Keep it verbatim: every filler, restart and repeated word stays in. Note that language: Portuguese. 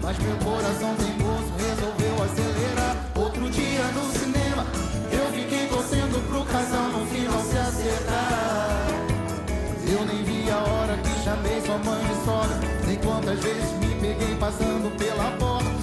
Mas meu coração teimoso resolveu acelerar. Outro dia no cinema, eu fiquei torcendo pro casal no final se acertar. Eu nem vi a hora que chamei sua mãe de sogra, nem quantas vezes me peguei passando pela porta.